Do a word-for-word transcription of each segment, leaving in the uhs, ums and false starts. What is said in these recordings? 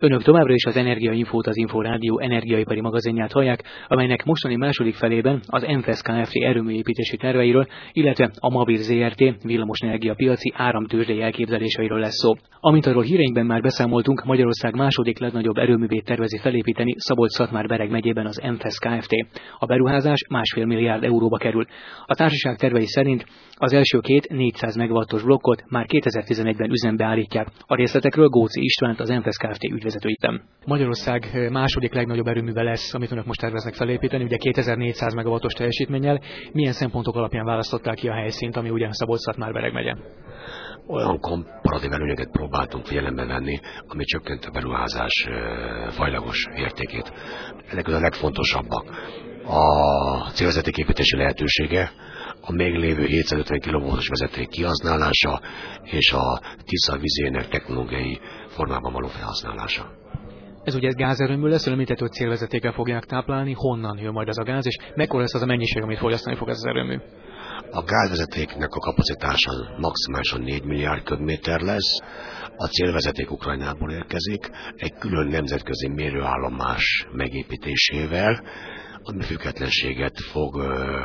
Önök továbbra is az Energiainfót, az Inforádió energiaipari magazinját hallják, amelynek mostani második felében az ENFESZ Kft. Erőműépítési terveiről, illetve a Mabir Zrt. Villamosenergia piaci áramtőzsdei elképzeléseiről lesz szó. Amint arról híreinkben már beszámoltunk, Magyarország második legnagyobb erőművét tervezi felépíteni Szabolcs-Szatmár-Bereg megyében az ENFESZ Kft. A beruházás másfél milliárd euróba kerül. A társaság tervei szerint az első két négyszáz megawattos blokkot már kétezer-tizenegyben üzembe állítják. A részletekről Góczi Istvánt, az ENFESZ Kft. Ügyvezetőitem. Magyarország második legnagyobb erőműve lesz, amit önök most terveznek felépíteni, ugye kétezer-négyszáz megawattos teljesítménnyel. Milyen szempontok alapján választották ki a helyszínt, ami ugye Szabolcs-Szatmár-Bereg megye? Olyan komparatív előnyöket próbáltunk figyelembe venni, ami csökkent a beruházás fajlagos értékét. Ezek a legfontosabbak. A célvezetéképítési lehetősége, a még lévő hétszázötven kilovoltos vezeték kihasználása és a Tisza vizének technológiai formában való felhasználása. Ez ugye gázerőmű lesz, említett, hogy célvezetékkel fogják táplálni, honnan jön majd ez a gáz, és mekkora lesz az a mennyiség, amit fogyasztani fog ez az erőmű? A gázvezetéknek a kapacitása maximálisan négy milliárd köbméter lesz, a célvezeték Ukrajnából érkezik, egy külön nemzetközi mérőállomás megépítésével, ami függetlenséget fog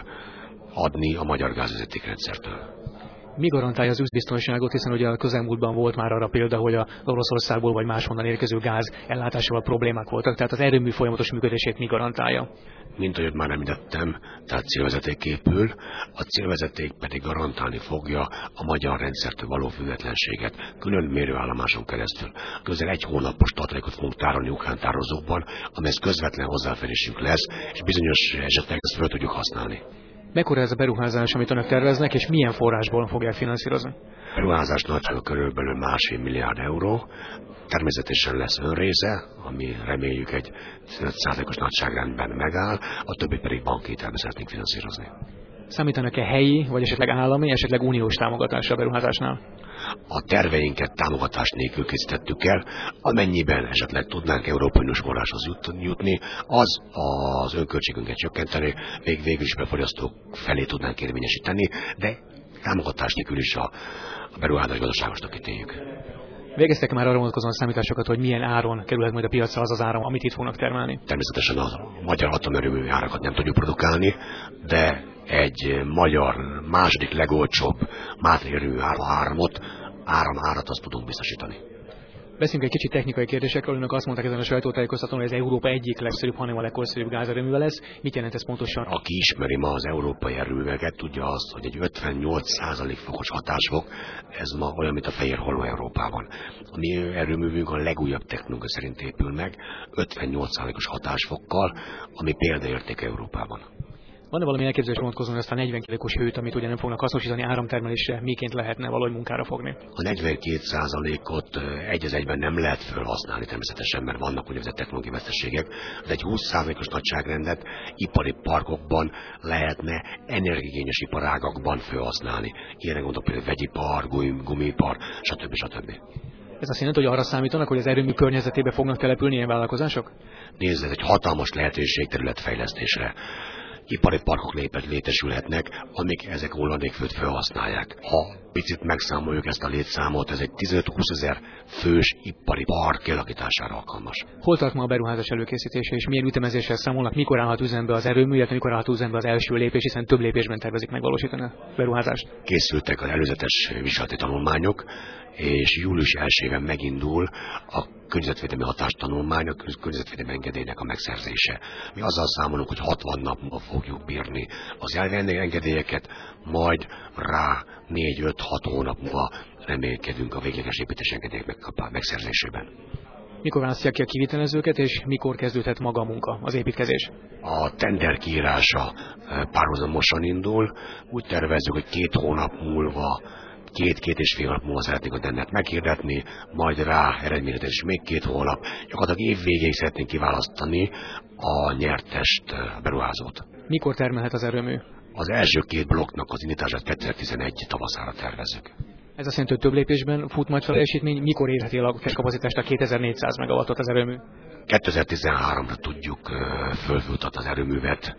adni a magyar gázvezetékrendszertől. Mi garantálja az üzbiztonságot, hiszen ugye a közelmúltban volt már arra példa, hogy a Oroszországból vagy máshonnan érkező gáz ellátásával problémák voltak, tehát az erőmű folyamatos működését mi garantálja? Mint ahogy már említettem, tehát célvezeték épül, a célvezeték pedig garantálni fogja a magyar rendszertől való függetlenséget, külön mérőállomáson keresztül. Közel egy hónapos tartalékot fogunk tárolni ukrán tározókban, amelyhez közvetlen hozzáférésünk lesz, és bizonyos esetekben ezt fel tudjuk használni. Mekkora ez a beruházás, amit önök terveznek, és milyen forrásból fogják finanszírozni? A beruházás nagysága körülbelül másfél milliárd euró. Természetesen lesz önrésze, ami reméljük egy öt százalékos nagyságrendben megáll, a többi pedig bankhitelbe szeretnénk finanszírozni. Számítanak-e helyi, vagy esetleg állami, esetleg uniós támogatásra a beruházásnál? A terveinket támogatás nélkül készítettük el, amennyiben esetleg tudnánk Európai Uniós forráshoz jutni, az az önköltségünket csökkenteni, még végül is befogyasztók felé tudnánk érvényesíteni, de támogatás nélkül is a, a beruházás gazdaságosnak ítéljük. Végeztek már arra vonatkozóan számításokat, hogy milyen áron kerülhet majd a piacra az az áram, amit itt fognak termelni? Természetesen a magyar atomerőmű árakat nem tudjuk produkálni, de egy magyar második legolcsóbb mátrérő áramot, áramárat azt tudunk biztosítani. Beszéljünk egy kicsit technikai kérdésekről. Önök azt mondták ezen a sajtótájékoztatón, hogy ez Európa egyik legszörűbb, hanem a legkorszerűbb gázerőműve lesz. Mit jelent ez pontosan? Aki ismeri ma az európai erőműveket, tudja azt, hogy egy ötvennyolc százalék fokos hatásfok, ez ma olyan, mint a fehér holó Európában. A mi erőművünk a legújabb technológia szerint épül meg, ötvennyolc százalékos hatásfokkal, ami példaérték Európában. Van-e valami elképzelés vonatkozóan, hogy azt a negyvenkét os hőt, amit ugye nem fognak hasznosítani áramtermelésre, miként lehetne valahogy munkára fogni? A negyvenkét százalékot egy az egyben nem lehet felhasználni természetesen, mert vannak úgynevezett technológiai veszteségek, de egy húsz százalékos nagyságrendet ipari parkokban lehetne energiaigényes iparágakban felhasználni. Ilyenek gondolok például vegyipar, gumipar, stb. stb. Ez azt jelenti, hogy arra számítanak, hogy az erőmű környezetébe fognak települni ilyen vállalkozások? Nézd, ez egy hatalmas lehetőség területfejlesztésre. Ipari parkok létesülhetnek, amik ezek hulladékfőt felhasználják. Ha picit megszámoljuk ezt a létszámot, ez egy tizenöt-húszezer fős ipari park kialakítására alkalmas. Hol tart ma a beruházás előkészítése, és milyen ütemezéssel számolnak, mikor állhat üzembe az erőmű, illetve mikor állhat üzembe az első lépés, hiszen több lépésben tervezik megvalósítani a beruházást? Készültek az előzetes vizsgálati tanulmányok, és július elsejében megindul a környezetvédelmi hatástanulmány, a környezetvédelmi engedélynek a megszerzése. Mi azzal számolunk, hogy hatvan nap múlva fogjuk bírni az engedélyeket, majd rá négy-öt-hat hónap múlva remélkedünk a végleges építési engedélyek megszerzésében. Mikor választják ki a kivitelezőket, és mikor kezdődhet maga a munka, az építkezés? A tender kiírása párhuzamosan indul. Úgy tervezzük, hogy két hónap múlva Két-két és fél hónap múlva szeretnénk a tendert meghirdetni, majd rá eredményletes még két hónap. Gyakorlatilag év végéig szeretnénk kiválasztani a nyertest, a beruházót. Mikor termelhet az erőmű? Az első két blokknak az indítását kétezer-tizenegy tavaszára tervezzük. Ez azt jelenti, hogy több lépésben fut majd fel a teljesítmény, mikor érheti el a kapacitást a kétezer-négyszáz megawattot az erőmű? kétezer-tizenháromra tudjuk fölfuttatni az erőművet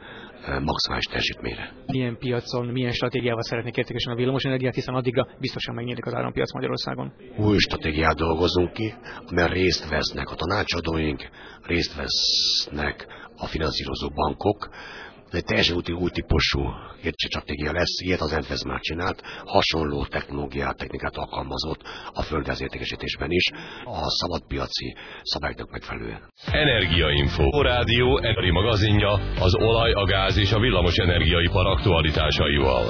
maximális teljesítményre. Milyen piacon, milyen stratégiával szeretnék értékesíteni a villamosenergiát, hiszen addigra biztosan megnyílik az árampiac Magyarországon? Új stratégiát dolgozunk ki, amiben részt vesznek a tanácsadóink, részt vesznek a finanszírozó bankok. Egy teljesen úti, új típusú stratégia lesz, ilyet az ENFEZ már csinált, hasonló technológiát, technikát alkalmazott a földgáz értékesítésben is, a szabadpiaci szabályoknak megfelelően. Energiainfo, a rádió emberi magazinja az olaj, a gáz és a villamos energiaipar aktualitásaival.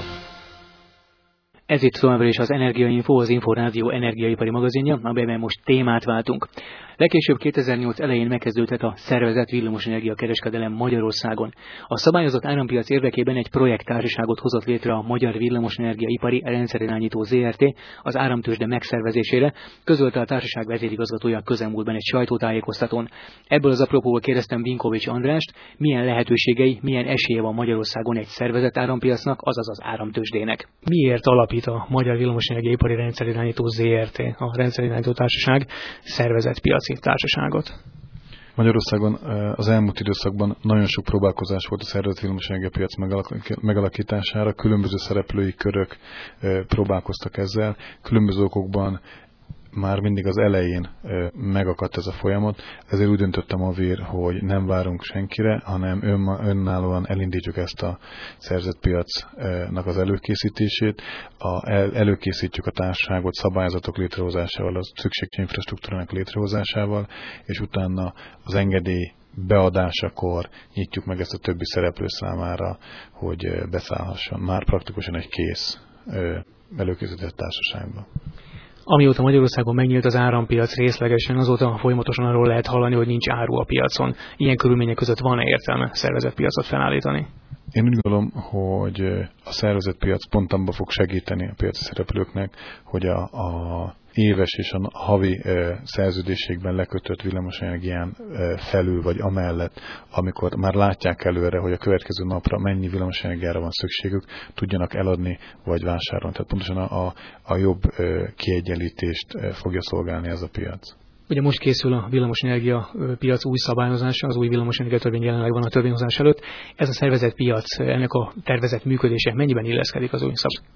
Ez itt továbbra is az Energiainfo, az Inforádió energiaipari magazinja, amelyben most témát váltunk. Legkésőbb kétezer-nyolc elején megkezdődhet a szervezett villamosenergia kereskedelem Magyarországon. A szabályozott árampiac érdekében egy projekttársaságot hozott létre a Magyar Villamosenergiaipari Rendszerirányító zé er té az áramtőzsde megszervezésére, közölte a társaság vezérigazgatója közelmúltban egy sajtótájékoztatón. Ebből az apropóból kérdeztem Vinkovics Andrást, milyen lehetőségei, milyen esélye van Magyarországon egy szervezett árampiacnak, azaz az áramtőzsdének. Miért alapít a Magyar Villamosenergiaipari Rendszerirányító zé er té, a Rendszerirányító Társaság szervezett piaci társaságot? Magyarországon az elmúlt időszakban nagyon sok próbálkozás volt a szervezett villamosenergiapiac megalakítására, különböző szereplői körök próbálkoztak ezzel, különböző okokban már mindig az elején megakadt ez a folyamat, ezért úgy döntöttem a vér, hogy nem várunk senkire, hanem önállóan elindítjuk ezt a szerzett piacnak az előkészítését, a, el, előkészítjük a társaságot szabályzatok létrehozásával, a szükséges infrastruktúrának létrehozásával, és utána az engedély beadásakor nyitjuk meg ezt a többi szereplő számára, hogy beszállhasson. Már praktikusan egy kész előkészített társaságban. Amióta Magyarországon megnyílt az árampiac részlegesen, azóta folyamatosan arról lehet hallani, hogy nincs áru a piacon. Ilyen körülmények között van-e értelme szervezett piacot felállítani? Én úgy gondolom, hogy a szervezett piac pont abban fog segíteni a piaci szereplőknek, hogy a, a éves és a havi e, szerződésekben lekötött villamosenergián e, felül vagy amellett, amikor már látják előre, hogy a következő napra mennyi villamosenergiára van szükségük, tudjanak eladni vagy vásárolni. Tehát pontosan a, a, a jobb e, kiegyenlítést e, fogja szolgálni ez a piac. Ugye most készül a villamosenergia piac új szabályozása, az új villamosenergia törvény jelenleg van a törvényhozás előtt. Ez a szervezett piac, ennek a tervezett működése mennyiben illeszkedik az új szabály?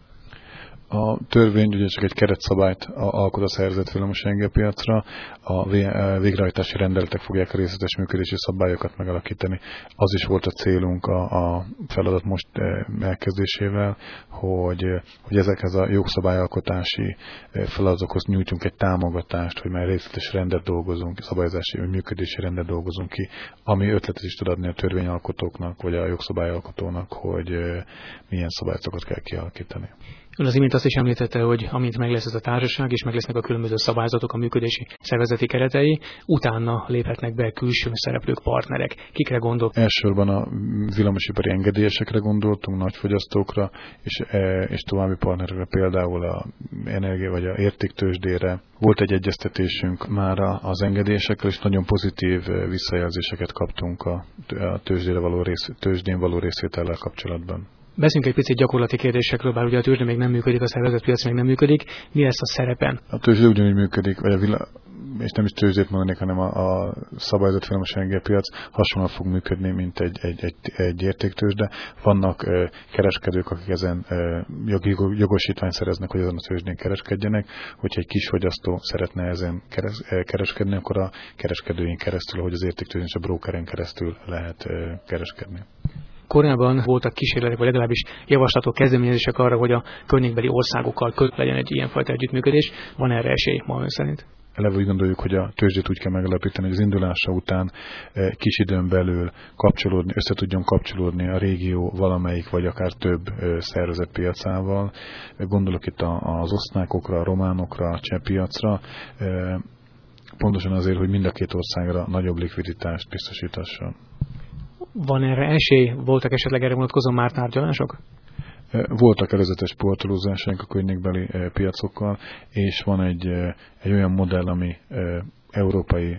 A törvény ugye csak egy keretszabályt alkot a szervezett villamosenergiapiacra, a végrehajtási rendeletek fogják a részletes működési szabályokat megalakítani. Az is volt a célunk a, a feladat most elkezdésével, hogy, hogy ezekhez a jogszabályalkotási feladatokhoz nyújtsunk egy támogatást, hogy már részletes rendet dolgozunk, szabályozási vagy működési rendet dolgozunk ki, ami ötletet is tud adni a törvényalkotóknak, vagy a jogszabályalkotónak, hogy milyen szabályokat kell kialakítani. Ön az imént azt is említette, hogy amint meg lesz ez a társaság, és meg lesznek a különböző szabályzatok, a működési szervezeti keretei, utána léphetnek be külső szereplők, partnerek. Kikre gondol? Elsősorban a villamosipari engedélyesekre gondoltunk, nagyfogyasztókra, és, és további partnerekre, például a energia vagy a értéktőzsdére. Volt egy egyeztetésünk már az engedélyesekkel, és nagyon pozitív visszajelzéseket kaptunk a tőzsdére való rész, tőzsdén való részvétellel kapcsolatban. Beszéljünk egy picit gyakorlati kérdésekről, bár ugye a tőzsde még nem működik, a szervezett piac még nem működik. Mi lesz a szerepen? A tőzsde ugyanúgy működik, vagy a villa, és nem is tőzsdét mondanék, hanem a, a szabályozott villamosenergiapiac hasonlóan fog működni, mint egy, egy, egy, egy értéktőzsde. Vannak ö, kereskedők, akik ezen ö, jog, jogosítványt szereznek, hogy ezen a tőzsdén kereskedjenek. Hogyha egy kis fogyasztó szeretne ezen keres, kereskedni, akkor a kereskedőink keresztül, hogy az értéktőzsdén és a brókeren keresztül lehet ö, kereskedni. Korábban voltak kísérletek, vagy legalábbis javaslatok, kezdeményezések arra, hogy a környékbeli országokkal köt legyen egy ilyenfajta együttműködés. Van erre esély ma ön szerint? Eleve úgy gondoljuk, hogy a tőzsdét úgy kell megalapítani, hogy az indulása után kis időn belül kapcsolódni, össze tudjon kapcsolódni a régió valamelyik, vagy akár több szervezett piacával. Gondolok itt az osztrákokra, a románokra, a cseh piacra, pontosan azért, hogy mind a két országra nagyobb likviditást biztosítasson. Van erre esély? Voltak esetleg erre vonatkozó már tárgyalások? Voltak előzetes sportolózásaink a környékbeli piacokkal, és van egy, egy olyan modell, ami európai,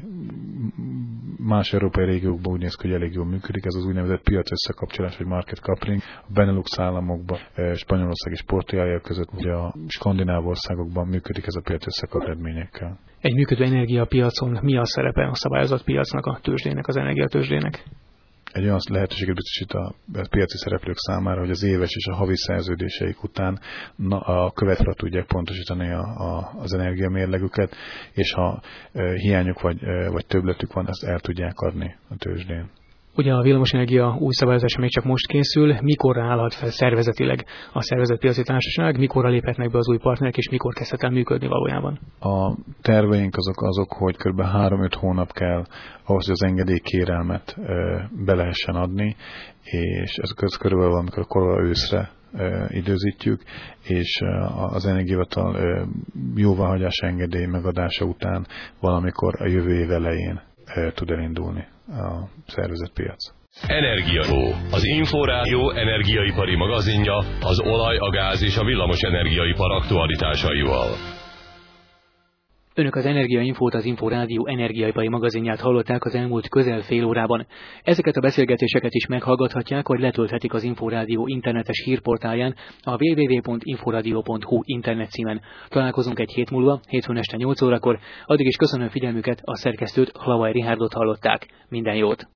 más európai régiókban úgy néz ki, hogy elég jól működik. Ez az úgynevezett piac összekapcsolás, vagy market coupling. A Benelux államokban, Spanyolország és Portugália között, ugye a skandináv országokban működik ez a piac összekapcsolás eredményekkel. Egy működő energiapiacon mi a szerepe a szabályozott piacnak, a tőzsdének, az energiatőzsdének? egy olyan lehetőséget biztosít a piaci szereplők számára, hogy az éves és a havi szerződéseik után na, a követre tudják pontosítani a, a, az energiamérlegüket, és ha e, hiányuk vagy, e, vagy többletük van, ezt el tudják adni a tőzsdén. Ugye a villamosenergia új szabályozása még csak most készül, mikorra állhat fel szervezetileg a szervezetpiaci társaság, mikorra léphetnek be az új partnerek, és mikor kezdhet el működni valójában? A terveink azok, azok hogy kb. három-öt hónap kell ahhoz, hogy az engedélykérelmet e, be lehessen adni, és ez körülbelül valamikor a korai őszre e, időzítjük, és e, az energiahivatal e, jóváhagyás engedély megadása után valamikor a jövő év elején e, tud elindulni a szervezett piac. Energiaó, az Inforádió energiaipari magazinja az olaj, a gáz és a villamos energiaipar aktualitásaival. Önök az Energiainfót, az Inforádió energiaipari magazinját hallották az elmúlt közel fél órában. Ezeket a beszélgetéseket is meghallgathatják, vagy letölthetik az Inforádió internetes hírportálján a double-u double-u double-u pont inforadio pont hu internet címen. Találkozunk egy hét múlva, hétfőn este nyolc órakor. Addig is köszönöm figyelmüket, a szerkesztőt, Hlavai Richárdot hallották. Minden jót!